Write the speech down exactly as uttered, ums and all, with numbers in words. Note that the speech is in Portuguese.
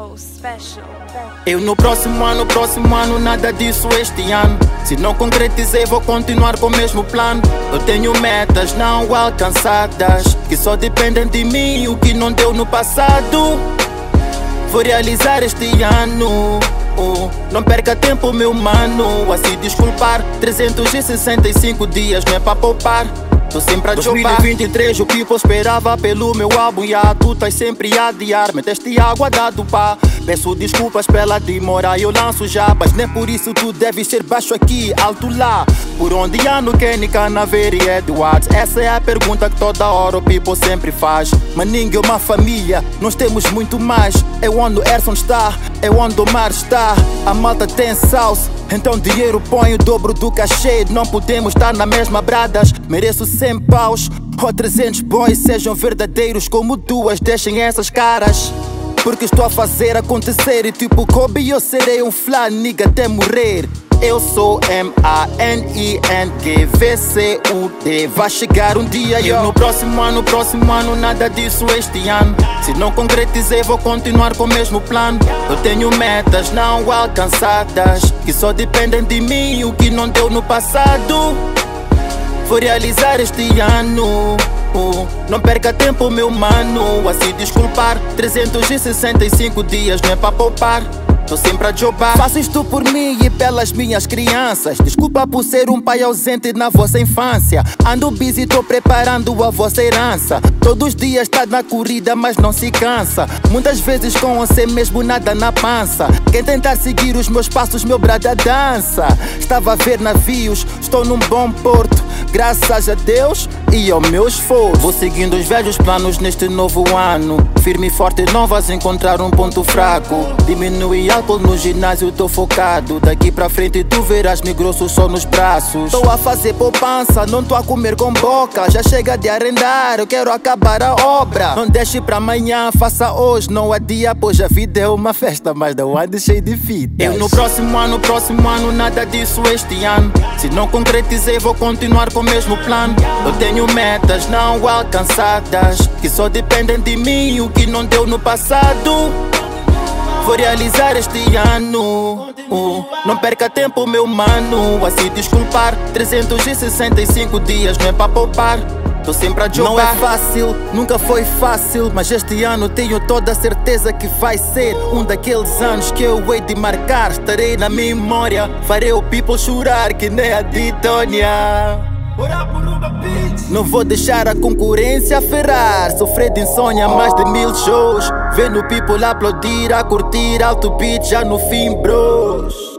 so special. Eu no próximo ano, próximo ano, nada disso este ano. Se não concretizei, vou continuar com o mesmo plano. Eu tenho metas não alcançadas, que só dependem de mim, o que não deu no passado vou realizar este ano. Oh, não perca tempo, meu mano, a se desculpar. Trezentos e sessenta e cinco dias não é pra poupar. Tô sempre a jogar. dois mil e vinte e três o people esperava pelo meu álbum. E a tu estás sempre a adiar. Meteste água dado pá. Peço desculpas pela demora, eu lanço já. Mas nem por isso tu deves ser baixo aqui, alto lá. Por onde ando, Kenny, Canaveira e Edwards? Essa é a pergunta que toda hora o people sempre faz. Maninho é uma família, nós temos muito mais. É onde o Erson está, é onde o Mar está. A malta tem salsa, então dinheiro põe o dobro do cachê. Não podemos estar na mesma bradas. Mereço cem paus ou trezentos boys. Sejam verdadeiros como duas, deixem essas caras. Porque estou a fazer acontecer. E tipo Kobe eu serei um fly nigga até morrer. Eu sou M A N I N G V C U D. Vai chegar um dia e no próximo ano, próximo ano, nada disso este ano. Se não concretizei, vou continuar com o mesmo plano. Eu tenho metas não alcançadas, que só dependem de mim, o que não deu no passado vou realizar este ano. Oh, não perca tempo, meu mano, a se desculpar. Trezentos e sessenta e cinco dias não é pra poupar. Tô sempre a jobar. Faço isto por mim e pelas minhas crianças. Desculpa por ser um pai ausente na vossa infância. Ando busy, tô preparando a vossa herança. Todos os dias tá na corrida, mas não se cansa. Muitas vezes com você mesmo nada na pança. Quem tentar seguir os meus passos, meu brada dança. Estava a ver navios, estou num bom porto. Graças a Deus e ao meu esforço. Vou seguindo os velhos planos neste novo ano. Firme e forte, não vais encontrar um ponto fraco. Diminui álcool no ginásio, tô focado. Daqui pra frente tu verás-me grosso só nos braços. Tô a fazer poupança, não tô a comer com boca. Já chega de arrendar, eu quero acabar a obra. Não deixe pra amanhã, faça hoje, não adia. Pois a vida é uma festa, mas não ande cheio de fitas. Eu no próximo ano, próximo ano, nada disso este ano. Se não concretizei, vou continuar com o mesmo plano. Eu tenho metas não alcançadas, que só dependem de mim, o que não deu no passado vou realizar este ano. Oh, não perca tempo, meu mano, a se desculpar. Trezentos e sessenta e cinco dias não é pra poupar. Tô sempre a jogar. Não é fácil, nunca foi fácil, mas este ano tenho toda a certeza que vai ser um daqueles anos que eu hei de marcar. Estarei na memória, farei o people chorar que nem a Titânia. Não vou deixar a concorrência ferrar. Sofrer de insônia, mais de mil shows. Vendo people aplaudir, a curtir alto beat já no fim, bros.